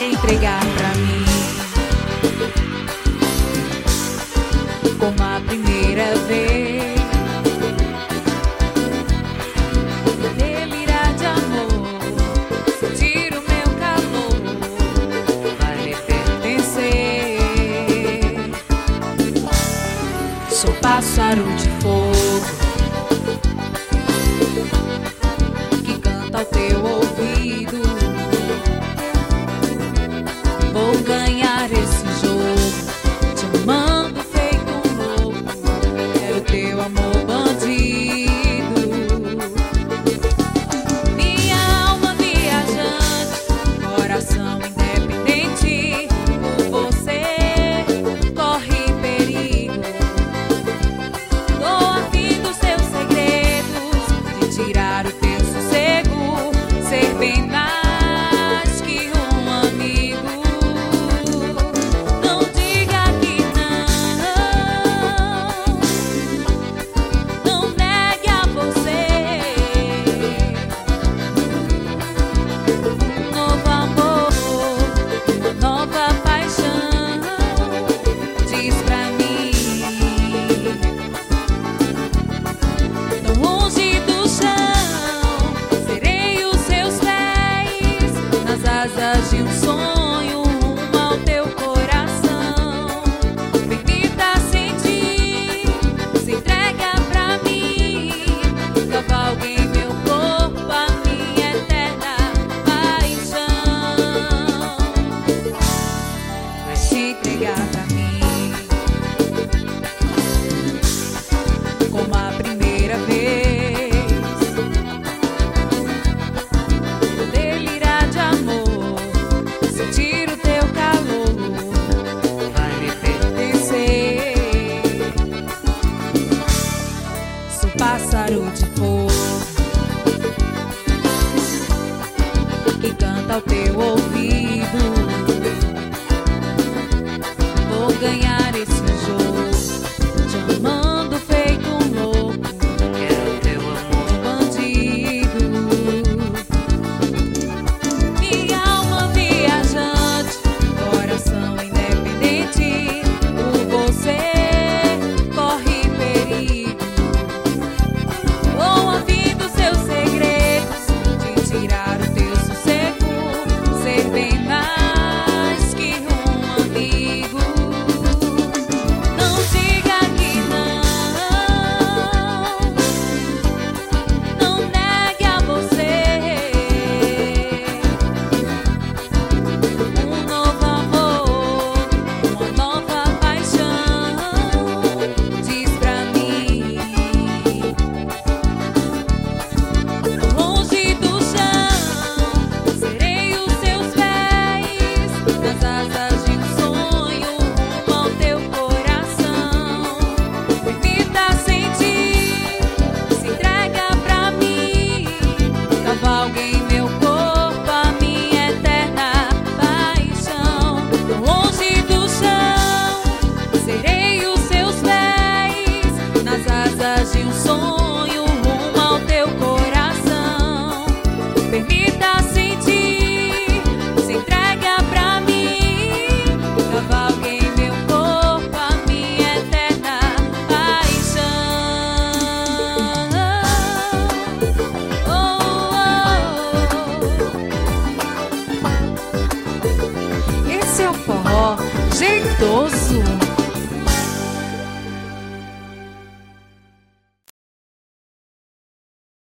entregar pra mim, como a primeira vez. Delirar de amor, sentir o meu calor, vai me pertencer. Sou pássaro de fogo que canta ao teu ouvido. Vou ganhar esse jogo, te amando feito um louco. Quero teu amor bandido. Minha alma viajante, coração independente. Por você corre perigo. Tô a fim dos teus segredos, de tirar o teu sossego, ser bem mais que um amigo. Não diga que não negue a você um novo amor, uma nova paixão. Diz pra mim, tão longe do chão, serei os seus pés, nas asas de um sonho, rumo ao teu coração. Permita sentir, se entrega pra mim, cavalgue em meu corpo a minha eterna paixão. Vai se entregar pra mim, como a primeira vez. Delirar de amor, sentir o teu calor, vai me pertencer. Sou pássaro de fogo que canta ao teu ouvido. Vou ganhar esse jogo, te amando feito um louco. Quero teu amor bandido. Minha alma viajante, coração independente. Por você corre perigo. Vou a fim dos seus segredos, de tirar o teu sossego, ser bem mais que um amigo. Não diga que não negue a você um novo amor, uma nova paixão. Diz pra mim, tão longe do chão, serei os seus pés, nas asas de um sonho, rumo ao teu coração. Permita sentir, se entrega pra mim, cavalgue em meu corpo a minha eterna paixão. Tão longe do chão, serei os seus pés, nas asas de um sonho, rumo ao teu coração. Permita sentir, se entrega pra mim, cavalgue em meu corpo a minha eterna paixão. Oh, oh, oh. Esse é o forró jeitoso.